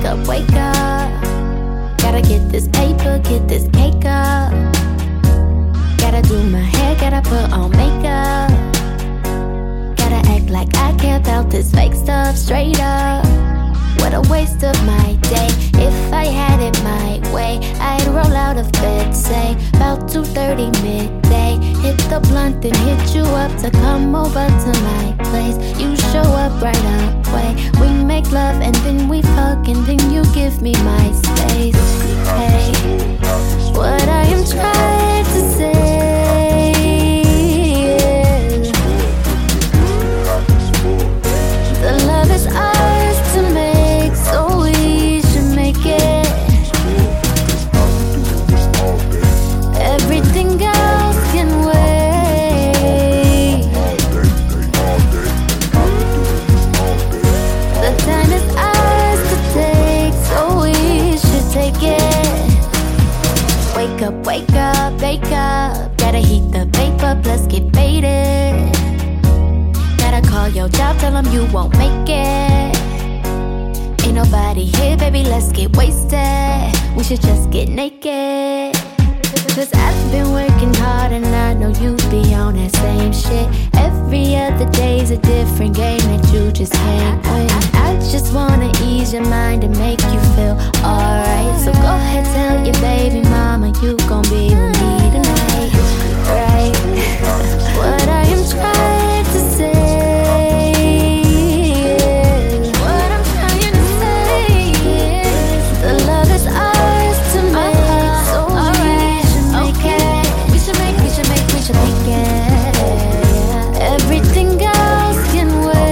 wake up. Gotta get this paper, get this cake up. Gotta do my hair, gotta put on makeup. Gotta act like I care about this fake stuff, straight up. What a waste of my day. If I had it my way, I'd roll out of bed, say about 2:30 midday. Hit the blunt and hit you up to come over to my place. You show up right away. We make love and then we fuck and then you give me my space. Hey, what I am trying to say is the love is ours to make, so we should make it. Everything else can wait. The time is ours to take, so we should take it. Wake up, wake up. Gotta heat the vape up, let's get faded. Gotta call your job, tell them you won't make it. Ain't nobody here, baby, let's get wasted. We should just get naked. Cause I've been working hard and I know you be on that same shit. Every other day's a different game that you just can't win. I just wanna ease your mind and make you feel alright. So go ahead, tell your baby mama you gon' be with me tonight, right? What I am trying to say is, what I'm trying to say is, the love is ours to make, so we should make it. We should make it. Everything else can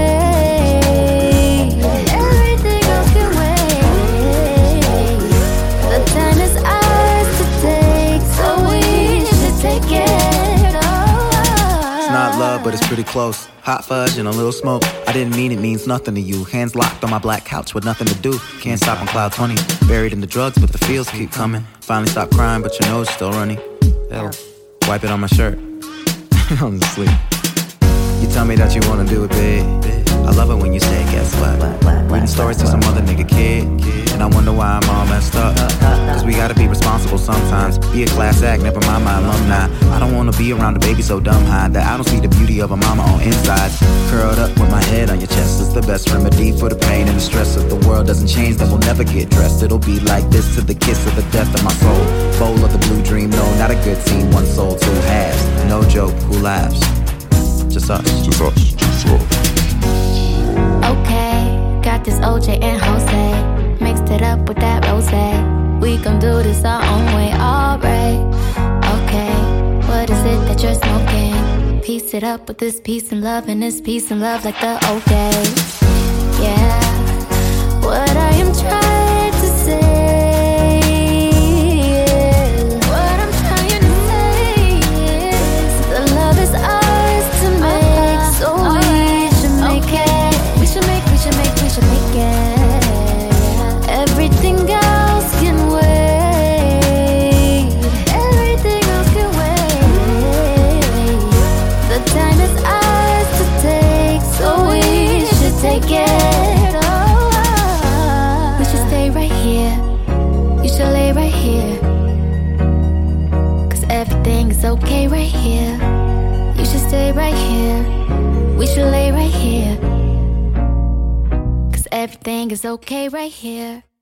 wait. Everything else can wait. The time is ours to take, so we should take it. It's not love, but it's pretty close. Hot fudge and a little smoke. I didn't mean it means nothing to you. Hands locked on my black couch with nothing to do. Can't stop on cloud 20. Buried in the drugs, but the feels keep coming. Finally stopped crying, but your nose still running. Hell, wipe it on my shirt. I'm asleep. You tell me that you wanna do it big. I love it when you say, guess what? Reading stories to some other nigga kid. And I wonder why I'm all messed up. Cause we gotta be responsible sometimes. Be a class act, never mind my alumni. I don't wanna be around a baby so dumb high that I don't see the beauty of a mama on insides. Curled up with my head on your chest is the best remedy for the pain and the stress. If the world doesn't change, then we'll never get dressed. It'll be like this to the kiss of the death of my soul. Bowl of the blue dream, no, not a good team. One soul, two halves. No joke, who laughs? Just us. Just us. Just us. Okay, got this OJ and Jose. Mixed it up with that rosé. We gon' do this our own way, alright. Okay, what is it that you're smoking? Piece it up with this peace and love, and this peace and love like the old days. Yeah, what I am trying to say is, what I'm trying to say is, the love is ours to make, so we should make it. We should make it. Everything else can wait. Everything else can wait. The time is ours to take, so we should take it. We should stay right here. You should lay right here. Cause everything is okay right here. You should stay right here. We should lay right here. Everything is okay right here.